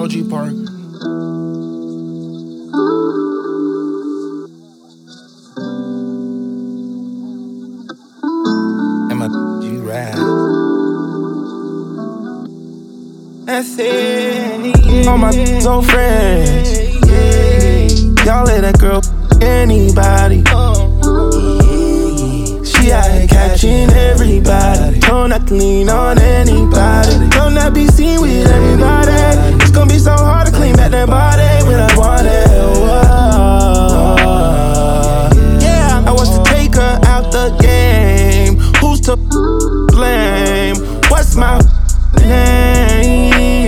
OG Park. And my G-Ride. That's it. All my old friends. Y'all let that girl anybody. She out here catching everybody. Don't have to lean on anybody. Don't not be seen with everybody. It's gonna be so hard to clean back that body when I want it. Yeah, I was to take her out the game. Who's to blame? What's my name?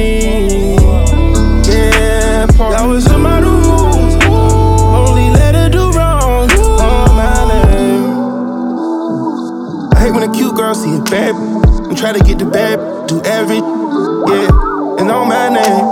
Yeah, that was in my rules. Only let her do wrong on my name. I hate when a cute girl see a bad and try to get the bad, do every, yeah, and on my name.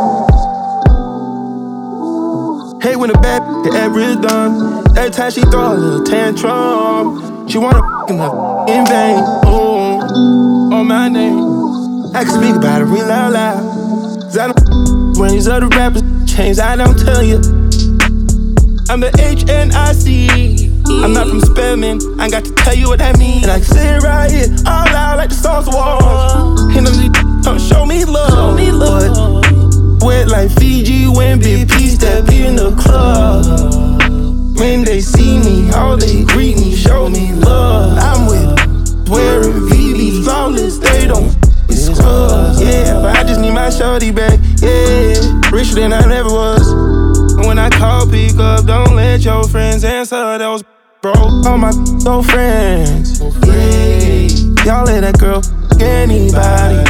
Hate when a bad get every done. Every time she throw a little tantrum, she wanna f***ing her in vain. Ooh, on my name. I can speak about it real loud. Cause I don't when these other rappers change, I don't tell you. I'm the HNIC. I'm not from Spelman, I ain't got to tell you what that means. And I can sit right here, all loud like the Star Wars. And them don't show me love. But wet like Fiji when Big P step in the club. When they see me, all they greet me, show me love. I'm with wearing VV flawless, they don't scrub. Yeah, but I just need my shorty back, yeah. Richer than I ever was. And when I call, pick up, don't let your friends answer, that was broke. All my old friends, yeah. Y'all let that girl anybody.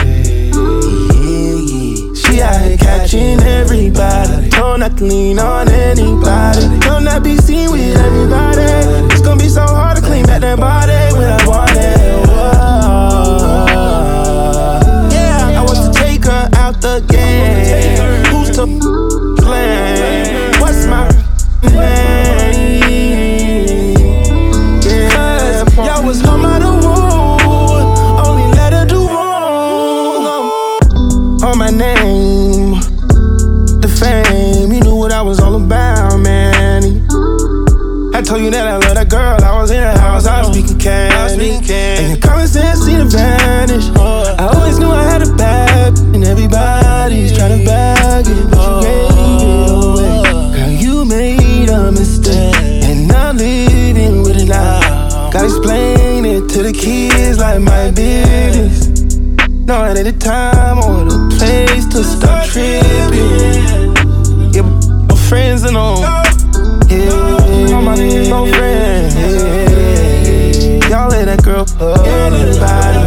She out here catching everybody. Don't have to lean on anybody. Don't not be seen with everybody. It's gonna be so hard to clean back that body when I want it. Yeah, I was to take her out the game. Who's to blame? What's my name? Yeah, y'all was home out of wood. Only let her do wrong. On my name, the fame, you knew what I was all about, man. I told you that I love that girl, I was in the house, I was speaking cash. And your common sense seemed to vanish. I always knew I had a bad, and everybody's trying to bag it, but you gave it away. Girl, you made a mistake, and I'm living with it now. Gotta explain it to the kids like my business. No, it ain't the time or the place to start tripping. Yeah, my friends and all. Yeah, all my old friends. Yeah, y'all let that girl anybody.